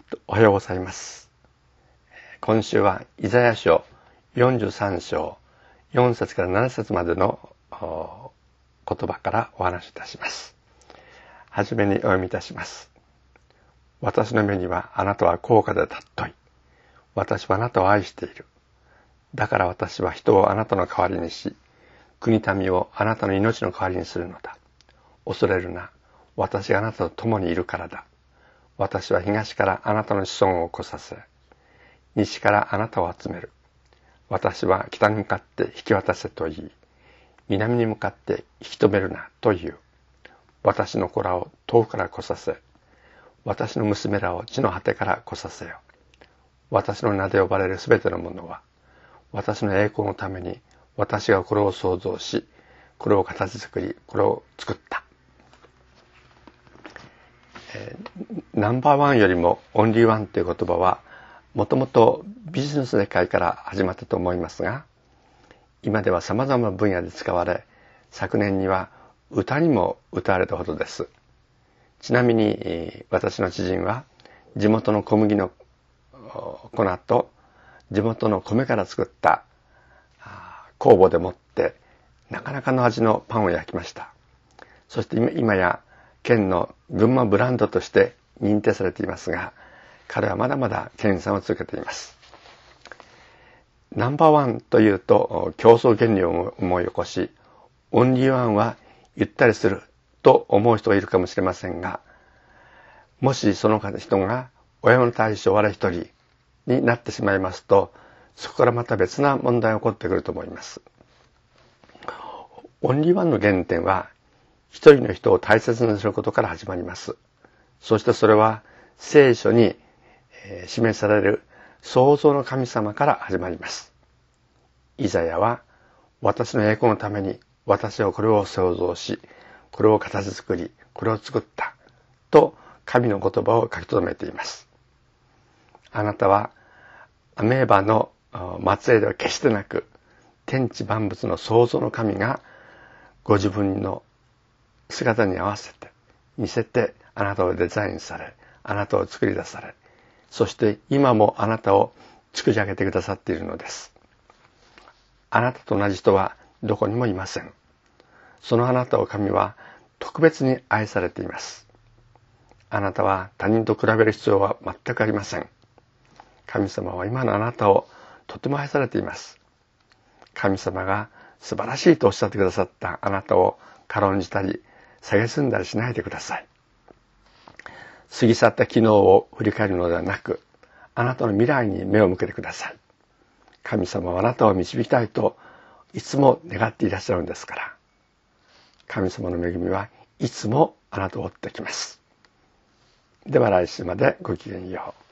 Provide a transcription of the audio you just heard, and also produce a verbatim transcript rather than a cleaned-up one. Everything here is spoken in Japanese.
おはようございます。今週はイザヤ書よんじゅうさん章よん節からなな節までの言葉からお話しいたします。はじめにお読みいたします。私の目にはあなたは高価で尊い。私はあなたを愛している。だから私は人をあなたの代わりにし、国民をあなたの命の代わりにするのだ。恐れるな。私があなたと共にいるからだ。私は東からあなたの子孫を来させ、西からあなたを集める。私は北に向かって引き渡せと言い、南に向かって引き止めるなと言う。私の子らを遠くから来させ、私の娘らを地の果てから来させよ。私の名で呼ばれるすべてのものは、私の栄光のために私がこれを創造し、これを形作り、これを作った。えー、ナンバーワンよりもオンリーワンという言葉は、もともとビジネスの世界から始まったと思いますが、今では様々な分野で使われ、昨年には歌にも歌われたほどです。ちなみに私の知人は、地元の小麦の粉と地元の米から作った酵母でもってなかなかの味のパンを焼きました。そして今や県の群馬ブランドとして認定されていますが、彼はまだまだ研鑽を続けています。ナンバーワンというと競争原理を思い起こし、オンリーワンはゆったりすると思う人がいるかもしれませんが、もしその人が親の対象我一人になってしまいますと、そこからまた別な問題が起こってくると思います。オンリーワンの原点は、一人の人を大切にすることから始まります。そしてそれは聖書に示される創造の神様から始まります。イザヤは、私の栄光のために私はこれを創造し、これを形作り、これを作ったと神の言葉を書き留めています。あなたはアメーバの末裔では決してなく、天地万物の創造の神がご自分の姿に合わせて似せてあなたをデザインされ、あなたを作り出され、そして今もあなたを作り上げてくださっているのです。あなたと同じ人はどこにもいません。そのあなたを神は特別に愛されています。あなたは他人と比べる必要は全くありません。神様は今のあなたをとても愛されています。神様が素晴らしいとおっしゃってくださったあなたを軽んじたり、蔑んだりしないでください。過ぎ去った昨日を振り返るのではなく、あなたの未来に目を向けてください。神様はあなたを導きたいといつも願っていらっしゃるんですから。神様の恵みはいつもあなたを追ってきます。では来週までごきげんよう。